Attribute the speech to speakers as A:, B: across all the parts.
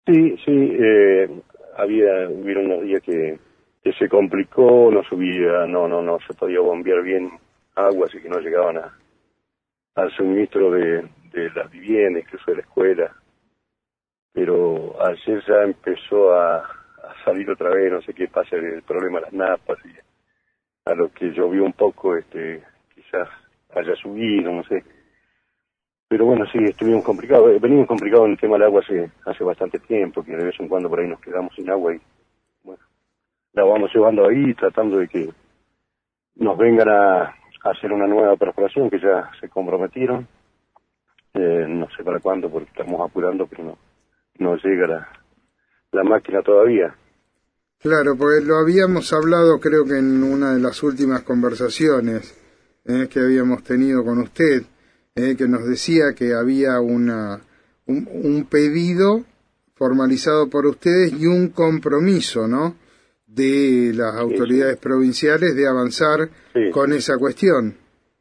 A: Sí, sí, hubieron unos días que se complicó, no subía, no se podía bombear bien agua, así que no llegaban al suministro de las viviendas, incluso de la escuela. Pero ayer ya empezó a salir otra vez, no sé qué pasa, el problema de las napas, y a lo que llovió un poco, quizás haya subido, no sé. Pero bueno, sí, venimos complicados en el tema del agua hace bastante tiempo, que de vez en cuando por ahí nos quedamos sin agua y bueno, la vamos llevando ahí, tratando de que nos vengan a hacer una nueva perforación, que ya se comprometieron. No sé para cuándo, porque estamos apurando, pero no llega la máquina todavía.
B: Claro, pues lo habíamos hablado creo que en una de las últimas conversaciones que habíamos tenido con usted, que nos decía que había un pedido formalizado por ustedes y un compromiso, ¿no?, de las autoridades provinciales de avanzar con esa cuestión.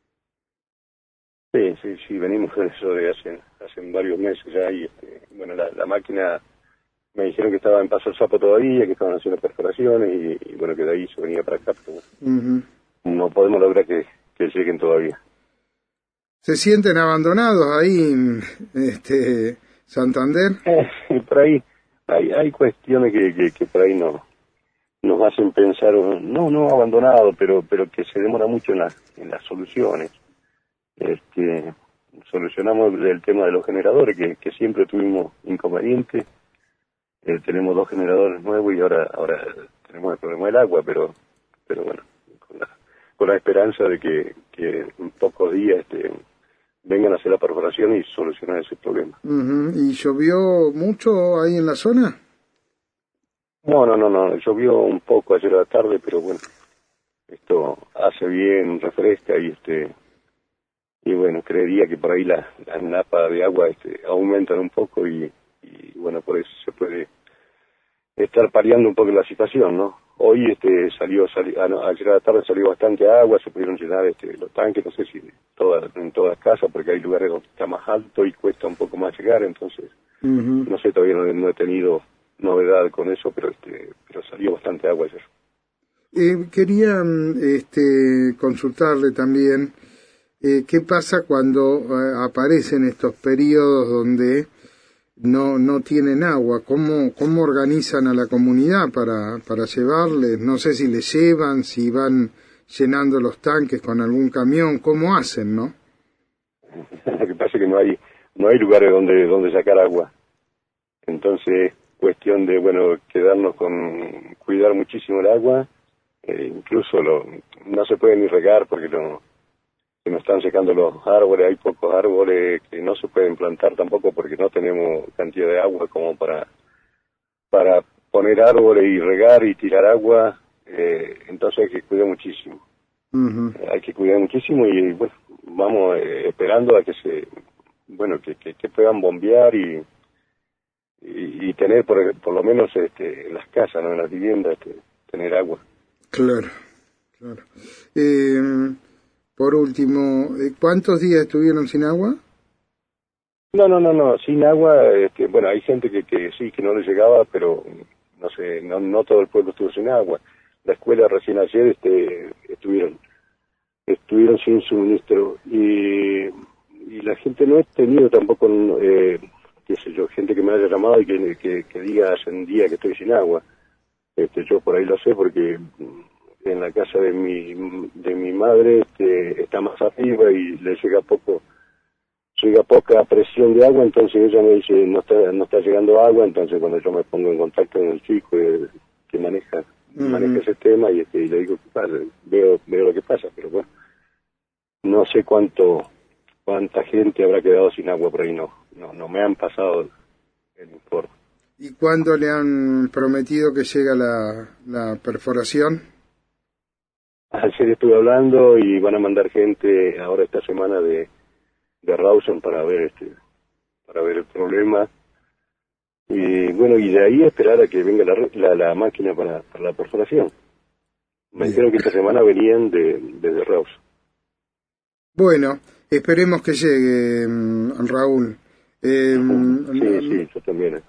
A: Sí, venimos con eso de hace varios meses ya, y bueno, la máquina, me dijeron que estaba en Paso el Sapo todavía, que estaban haciendo perforaciones, y bueno, que de ahí se venía para acá, pero no podemos lograr que lleguen todavía.
B: ¿Se sienten abandonados ahí, Santander?
A: Por ahí hay cuestiones que por ahí nos hacen pensar, no abandonado, pero que se demora mucho en las soluciones. Solucionamos el tema de los generadores, que siempre tuvimos inconvenientes. Tenemos 2 generadores nuevos y ahora tenemos el problema del agua, pero bueno, con la esperanza de que en pocos días vengan a hacer la perforación y solucionar ese problema.
B: ¿Y llovió mucho ahí en la zona?
A: No, llovió un poco ayer a la tarde, pero bueno, esto hace bien, refresca y bueno, creería que por ahí las napas de agua aumentan un poco y bueno, por eso se puede estar paliando un poco la situación, ¿no? Hoy ayer a la tarde salió bastante agua, se pudieron llenar los tanques, no sé si en todas las casas, porque hay lugares donde está más alto y cuesta un poco más llegar, entonces no sé, todavía no he tenido novedad con eso, pero salió bastante agua ayer.
B: Quería consultarle también qué pasa cuando aparecen estos periodos donde no tienen agua. ¿Cómo organizan a la comunidad para llevarles? No sé si les llevan, si van llenando los tanques con algún camión, ¿cómo hacen, no?
A: Lo que pasa es que no hay lugares donde sacar agua. Entonces, cuestión de, bueno, quedarnos con cuidar muchísimo el agua, incluso no se puede ni regar porque se nos están secando los árboles, hay pocos árboles que no se pueden plantar tampoco porque no tenemos cantidad de agua como para poner árboles y regar y tirar agua, entonces hay que cuidar muchísimo. Hay que cuidar muchísimo y bueno, vamos esperando a que que puedan bombear y tener por lo menos en las casas, ¿no?, en las viviendas, tener agua.
B: Claro. Por último, ¿cuántos días estuvieron sin agua?
A: No, sin agua, bueno, hay gente que sí, que no le llegaba, pero no sé, no todo el pueblo estuvo sin agua. La escuela recién ayer estuvieron sin suministro y la gente no he tenido tampoco, qué sé yo, gente que me haya llamado y que diga hace un día que estoy sin agua. Yo por ahí lo sé porque en la casa de mi madre está más arriba y le llega poca presión de agua, entonces ella me dice no está llegando agua, entonces cuando yo me pongo en contacto con el chico que maneja ese tema y le digo qué pasa, veo lo que pasa, pero bueno, no sé cuánta gente habrá quedado sin agua por ahí, no me han pasado el informe.
B: ¿Y cuándo le han prometido que llega la perforación?
A: Ayer estuve hablando y van a mandar gente ahora esta semana de Rawson para ver el problema y bueno, y de ahí esperar a que venga la máquina para la perforación. Me dijeron que esta semana venían desde Rawson.
B: Bueno, esperemos que llegue, Raúl.
A: Sí, yo también espero.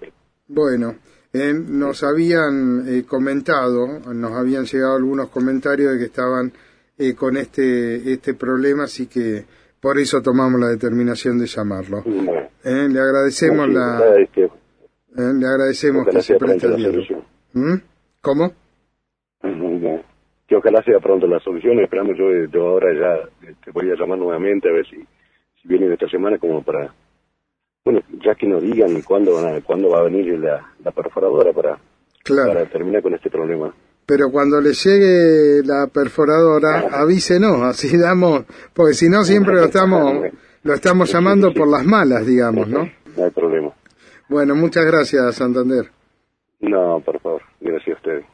B: Bueno, nos habían comentado, nos habían llegado algunos comentarios de que estaban con este problema, así que por eso tomamos la determinación de llamarlo.
A: Bueno,
B: Le agradecemos
A: sí,
B: le agradecemos que se preste el diálogo. ¿Cómo?
A: Que ojalá sea pronto la solución. Esperamos, yo ahora ya te voy a llamar nuevamente a ver si vienen esta semana como para, bueno, ya que nos digan cuándo va a venir la perforadora para terminar con este problema.
B: Pero cuando le llegue la perforadora, avísenos, así damos, porque si no siempre lo estamos llamando por las malas, digamos, ¿no?
A: No hay problema.
B: Bueno, muchas gracias, Santander.
A: No, por favor, gracias a ustedes.